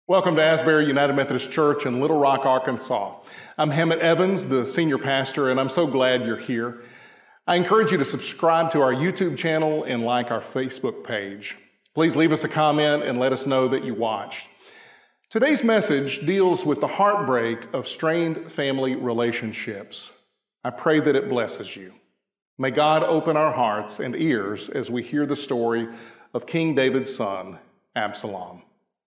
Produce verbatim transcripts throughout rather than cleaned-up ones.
Welcome to Asbury United Methodist Church in Little Rock, Arkansas. I'm Hammett Evans, the senior pastor, and I'm so glad you're here. I encourage you to subscribe to our YouTube channel and like our Facebook page. Please leave us a comment and let us know that you watched. Today's message deals with the heartbreak of strained family relationships. I pray that it blesses you. May God open our hearts and ears as we hear the story of King David's son, Absalom.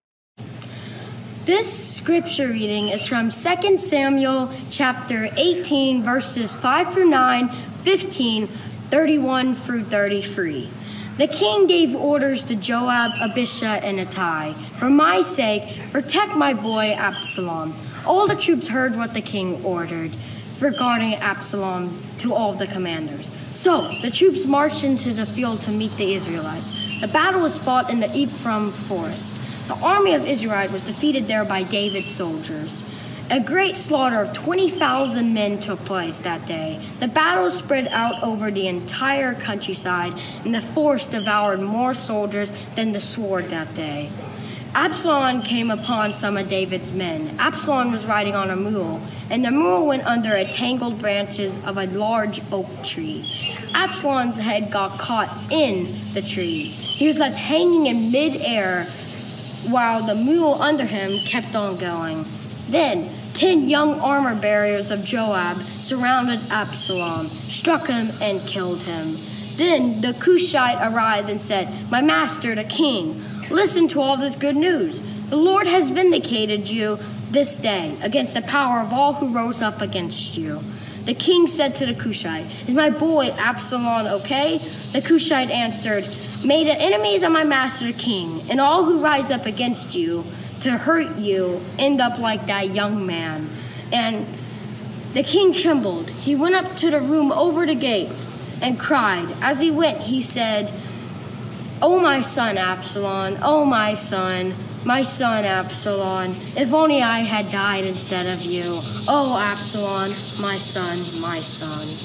This scripture reading is from Second Samuel chapter eighteen, verses five through nine, fifteen, thirty-one through thirty-three. The king gave orders to Joab, Abishai, and Ittai, "For my sake, protect my boy Absalom." All the troops heard what the king ordered regarding Absalom to all the commanders. So the troops marched into the field to meet the Israelites. The battle was fought in the Ephraim forest. The army of Israel was defeated there by David's soldiers. A great slaughter of twenty thousand men took place that day. The battle spread out over the entire countryside, and the forest devoured more soldiers than the sword that day. Absalom came upon some of David's men. Absalom was riding on a mule, and the mule went under a tangled branches of a large oak tree. Absalom's head got caught in the tree. He was left hanging in midair, while the mule under him kept on going. Then ten young armor bearers of Joab surrounded Absalom, struck him, and killed him. Then the Cushite arrived and said, "My master, the king, listen to all this good news. The Lord has vindicated you this day against the power of all who rose up against you." The king said to the Cushite, "Is my boy Absalom okay?" The Cushite answered, "May the enemies of my master the king and all who rise up against you to hurt you end up like that young man." And the king trembled. He went up to the room over the gate and cried. As he went, he said, "Oh, my son Absalom, oh, my son, my son Absalom, if only I had died instead of you. Oh, Absalom, my son, my son."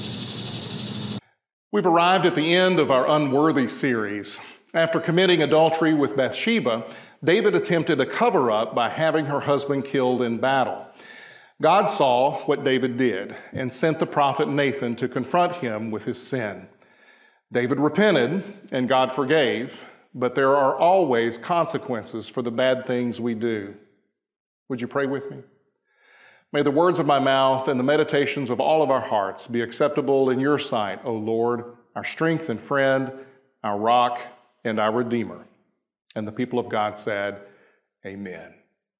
We've arrived at the end of our Unworthy series. After committing adultery with Bathsheba, David attempted a cover-up by having her husband killed in battle. God saw what David did and sent the prophet Nathan to confront him with his sin. David repented and God forgave, but there are always consequences for the bad things we do. Would you pray with me? May the words of my mouth and the meditations of all of our hearts be acceptable in your sight, O Lord, our strength and friend, our rock and our Redeemer. And the people of God said, Amen.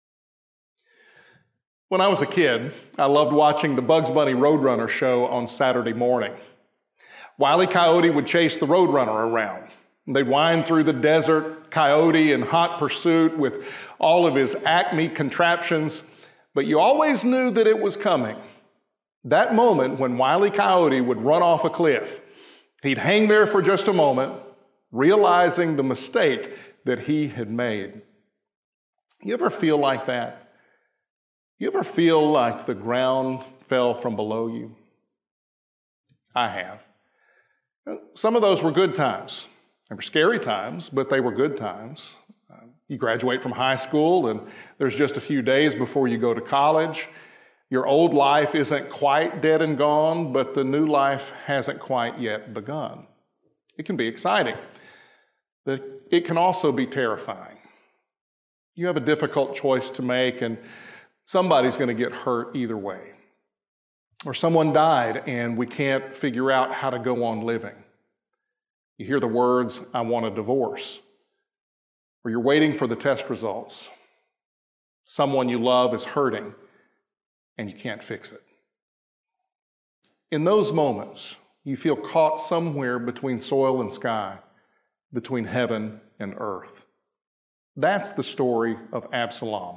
When I was a kid, I loved watching the Bugs Bunny Roadrunner show on Saturday morning. Wile E. Coyote would chase the Roadrunner around. They'd wind through the desert, Coyote in hot pursuit with all of his Acme contraptions, but you always knew that it was coming. That moment when Wile E. Coyote would run off a cliff, he'd hang there for just a moment, realizing the mistake that he had made. You ever feel like that? You ever feel like the ground fell from below you? I have. Some of those were good times. They were scary times, but they were good times. You graduate from high school, and there's just a few days before you go to college. Your old life isn't quite dead and gone, but the new life hasn't quite yet begun. It can be exciting, but it can also be terrifying. You have a difficult choice to make, and somebody's going to get hurt either way. Or someone died, and we can't figure out how to go on living. You hear the words, "I want a divorce." Or you're waiting for the test results. Someone you love is hurting, and you can't fix it. In those moments, you feel caught somewhere between soil and sky, between heaven and earth. That's the story of Absalom.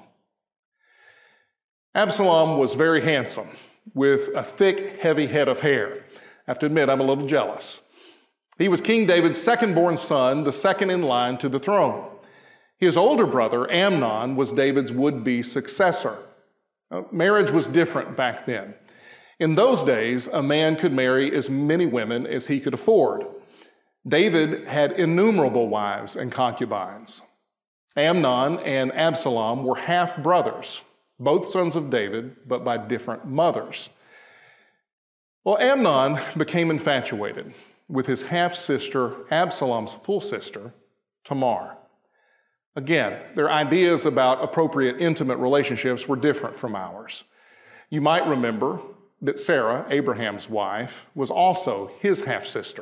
Absalom was very handsome, with a thick, heavy head of hair. I have to admit, I'm a little jealous. He was King David's second-born son, the second in line to the throne. His older brother, Amnon, was David's would-be successor. Marriage was different back then. In those days, a man could marry as many women as he could afford. David had innumerable wives and concubines. Amnon and Absalom were half brothers, both sons of David, but by different mothers. Well, Amnon became infatuated with his half-sister, Absalom's full sister, Tamar. Again, their ideas about appropriate intimate relationships were different from ours. You might remember that Sarah, Abraham's wife, was also his half-sister.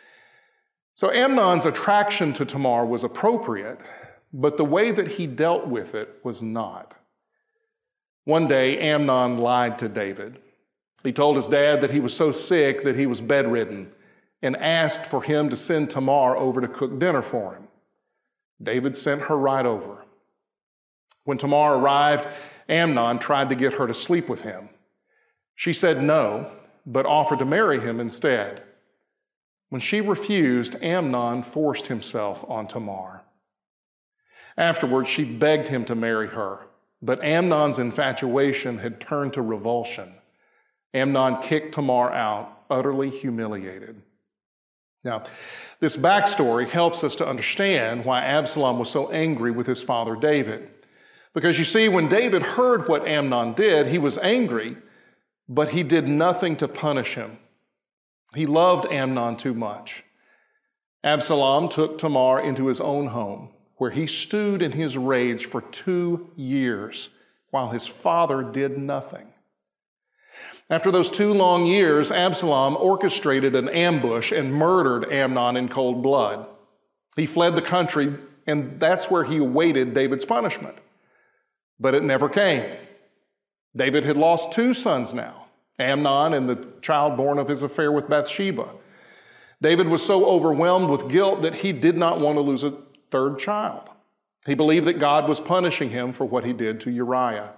So Amnon's attraction to Tamar was appropriate, but the way that he dealt with it was not. One day, Amnon lied to David. He told his dad that he was so sick that he was bedridden and asked for him to send Tamar over to cook dinner for him. David sent her right over. When Tamar arrived, Amnon tried to get her to sleep with him. She said no, but offered to marry him instead. When she refused, Amnon forced himself on Tamar. Afterwards, she begged him to marry her, but Amnon's infatuation had turned to revulsion. Amnon kicked Tamar out, utterly humiliated. Now, this backstory helps us to understand why Absalom was so angry with his father David. Because you see, when David heard what Amnon did, he was angry, but he did nothing to punish him. He loved Amnon too much. Absalom took Tamar into his own home, where he stewed in his rage for two years, while his father did nothing. After those two long years, Absalom orchestrated an ambush and murdered Amnon in cold blood. He fled the country, and that's where he awaited David's punishment. But it never came. David had lost two sons now, Amnon and the child born of his affair with Bathsheba. David was so overwhelmed with guilt that he did not want to lose a third child. He believed that God was punishing him for what he did to Uriah.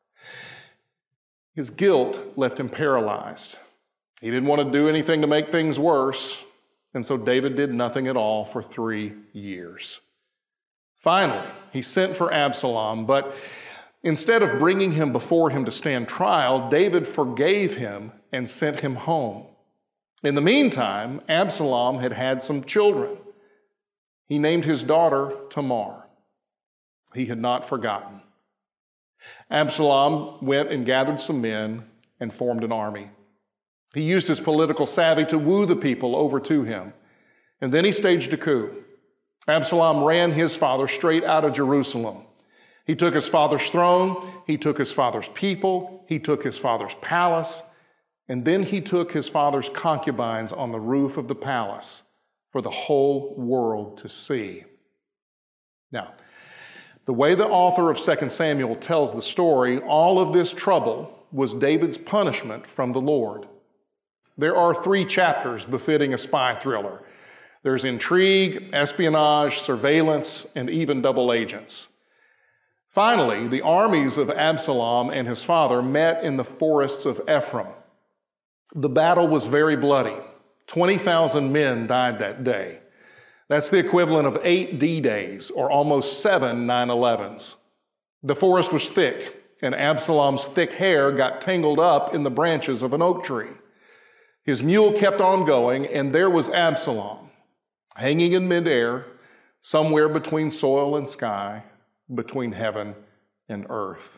His guilt left him paralyzed. He didn't want to do anything to make things worse, and so David did nothing at all for three years. Finally, he sent for Absalom, but instead of bringing him before him to stand trial, David forgave him and sent him home. In the meantime, Absalom had had some children. He named his daughter Tamar. He had not forgotten. Absalom went and gathered some men and formed an army. He used his political savvy to woo the people over to him, and then he staged a coup. Absalom ran his father straight out of Jerusalem. He took his father's throne, he took his father's people, he took his father's palace, and then he took his father's concubines on the roof of the palace for the whole world to see. Now, the way the author of Second Samuel tells the story, all of this trouble was David's punishment from the Lord. There are three chapters befitting a spy thriller. There's intrigue, espionage, surveillance, and even double agents. Finally, the armies of Absalom and his father met in the forests of Ephraim. The battle was very bloody. twenty thousand men died that day. That's the equivalent of eight D-Days, or almost seven nine elevens. The forest was thick, and Absalom's thick hair got tangled up in the branches of an oak tree. His mule kept on going, and there was Absalom, hanging in midair, somewhere between soil and sky, between heaven and earth.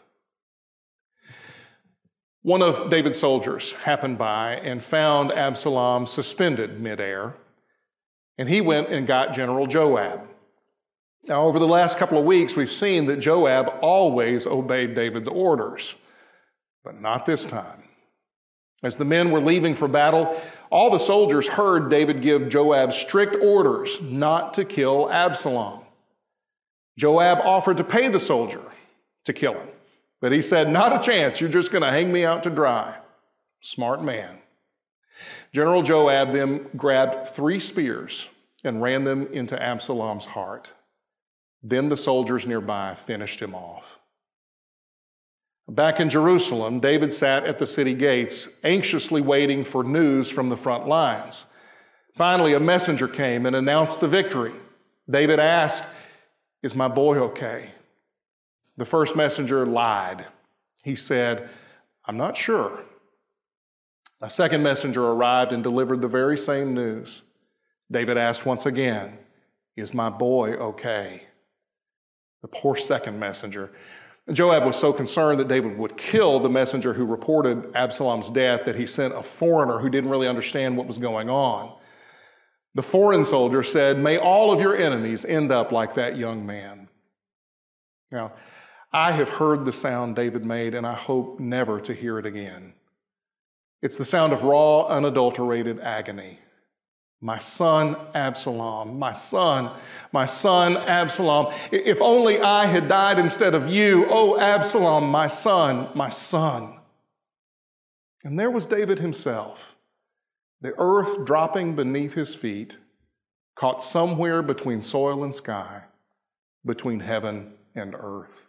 One of David's soldiers happened by and found Absalom suspended midair, and he went and got General Joab. Now, over the last couple of weeks, we've seen that Joab always obeyed David's orders, but not this time. As the men were leaving for battle, all the soldiers heard David give Joab strict orders not to kill Absalom. Joab offered to pay the soldier to kill him, but he said, "Not a chance, you're just going to hang me out to dry." Smart man. General Joab then grabbed three spears and ran them into Absalom's heart. Then the soldiers nearby finished him off. Back in Jerusalem, David sat at the city gates, anxiously waiting for news from the front lines. Finally, a messenger came and announced the victory. David asked, "Is my boy okay?" The first messenger lied. He said, "I'm not sure." A second messenger arrived and delivered the very same news. David asked once again, "Is my boy okay?" the poor second messenger. Joab was so concerned that David would kill the messenger who reported Absalom's death that he sent a foreigner who didn't really understand what was going on. The foreign soldier said, "May all of your enemies end up like that young man." Now, I have heard the sound David made, and I hope never to hear it again. It's the sound of raw, unadulterated agony. My son Absalom, my son, my son Absalom. If only I had died instead of you. Oh, Absalom, my son, my son. And there was David himself, the earth dropping beneath his feet, caught somewhere between soil and sky, between heaven and earth.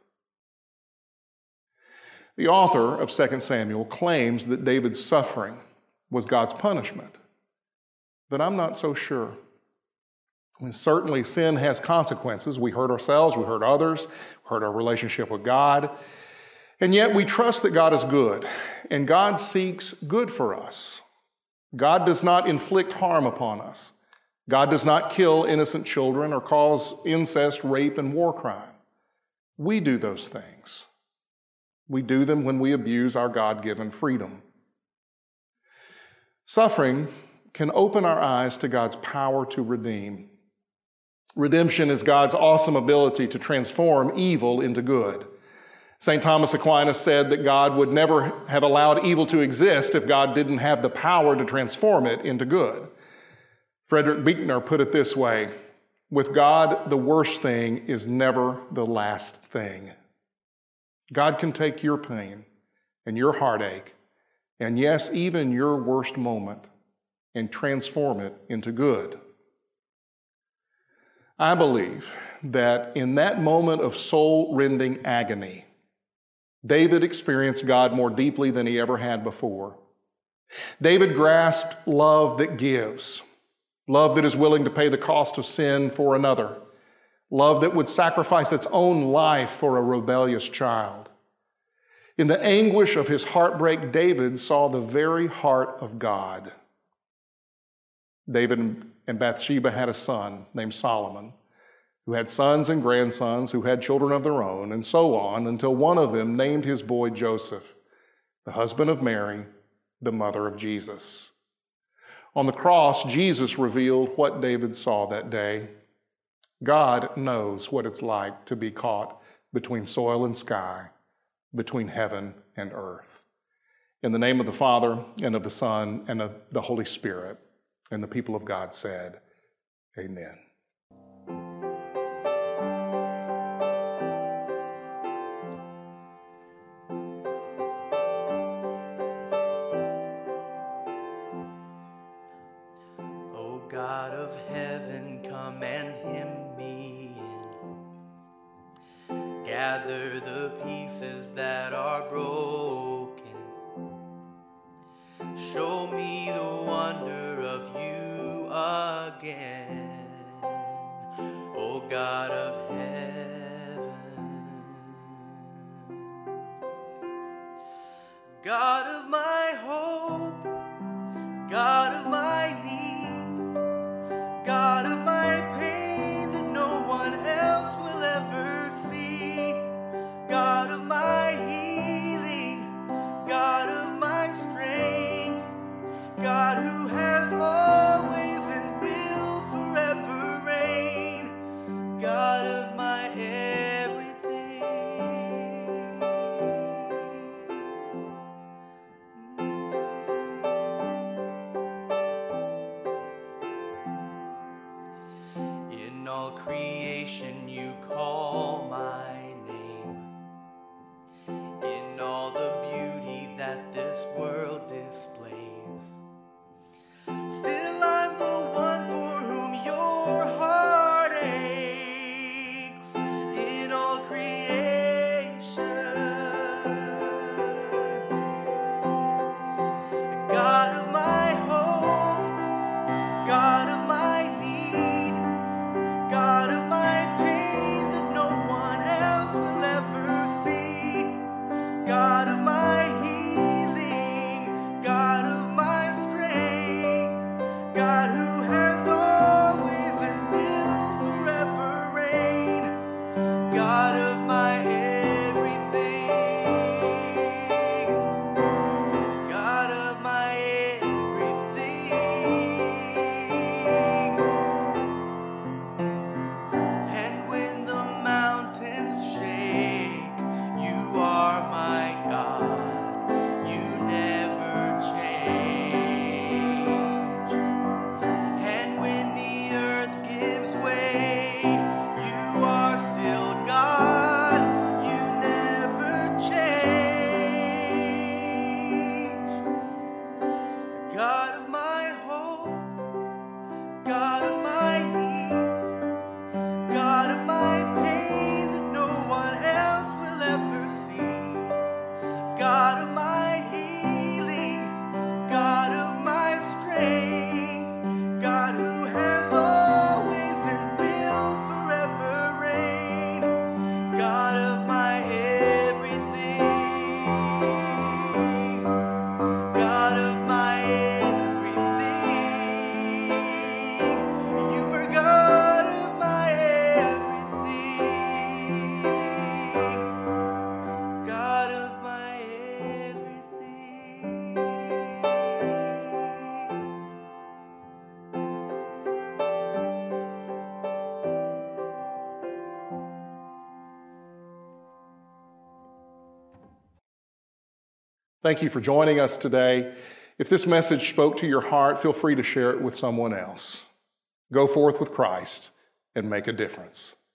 The author of Second Samuel claims that David's suffering was God's punishment. But I'm not so sure. And certainly sin has consequences. We hurt ourselves, we hurt others, we hurt our relationship with God. And yet we trust that God is good, and God seeks good for us. God does not inflict harm upon us. God does not kill innocent children or cause incest, rape, and war crime. We do those things. We do them when we abuse our God-given freedom. Suffering can open our eyes to God's power to redeem. Redemption is God's awesome ability to transform evil into good. Saint Thomas Aquinas said that God would never have allowed evil to exist if God didn't have the power to transform it into good. Frederick Buechner put it this way: with God, the worst thing is never the last thing. God can take your pain and your heartache, and yes, even your worst moment, and transform it into good. I believe that in that moment of soul-rending agony, David experienced God more deeply than he ever had before. David grasped love that gives, love that is willing to pay the cost of sin for another, love that would sacrifice its own life for a rebellious child. In the anguish of his heartbreak, David saw the very heart of God. David and Bathsheba had a son named Solomon, who had sons and grandsons who had children of their own, and so on, until one of them named his boy Joseph, the husband of Mary, the mother of Jesus. On the cross, Jesus revealed what David saw that day. God knows what it's like to be caught between soil and sky, between heaven and earth. In the name of the Father, and of the Son, and of the Holy Spirit, and the people of God said, Amen. O God of heaven, come and hem me in. Gather the pieces that are broken. Show me the wonder of you again, O God of heaven. God of my hope, God of my need, God of my pain that no one else will ever see, God of my healing, God of my strength, God who has always and will forever reign, God of my everything. In all creation you call my name, in all the beauty that this world displays. Still I'm the one for whom your heart aches in all creation. God of my hope, God of my need, God of my pain that no one else Thank you for joining us today. If this message spoke to your heart, feel free to share it with someone else. Go forth with Christ and make a difference.